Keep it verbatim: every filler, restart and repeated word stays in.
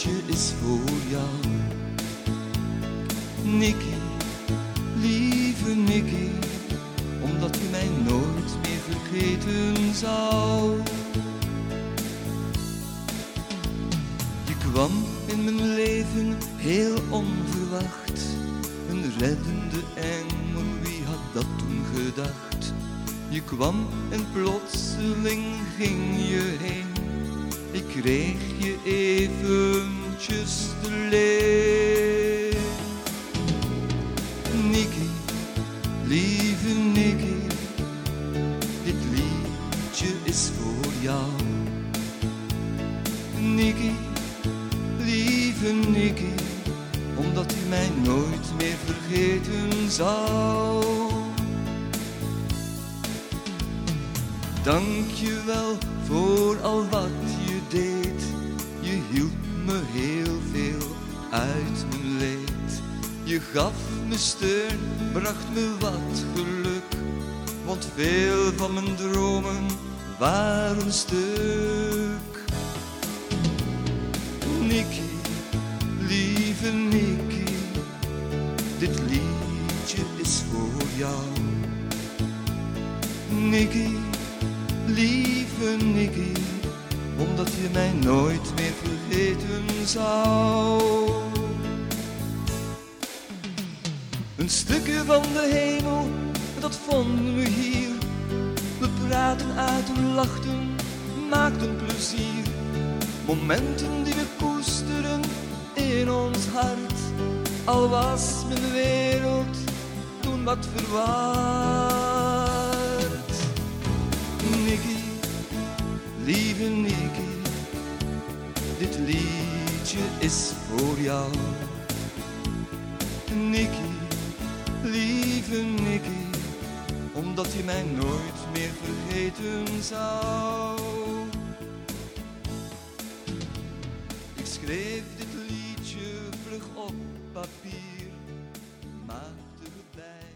liedje is voor jou. Nicky, lieve Nicky, omdat je mij nooit meer vergeten zou. Je kwam in mijn leven heel onverwacht, een reddende engel, wie had dat toen gedacht? Je kwam en plotseling ging je heen, ik kreeg je eventjes te leen. Nicky, lieve Nicky, dit liedje is voor jou. Nicky, lieve Nicky, omdat u mij nooit meer vergeten zou. Dank je wel voor al wat je deed, je hielp me heel veel uit mijn leed. Je gaf me steun, bracht me wat geluk, want veel van mijn dromen waren stuk. Nicky, lieve Nicky, dit liedje is voor jou. Nicky, lieve Nicky, omdat je mij nooit meer vergeten zou. Een stukje van de hemel, dat vonden we hier. We praten uit en lachten, maakten plezier. Momenten die we koesteren in ons hart. Al was mijn wereld toen wat verward. Nicky, lieve Nicky, dit liedje is voor jou. Nicky, lieve Nicky, omdat je mij nooit meer vergeten zou. Ik schreef dit liedje vlug op papier, maakte erbij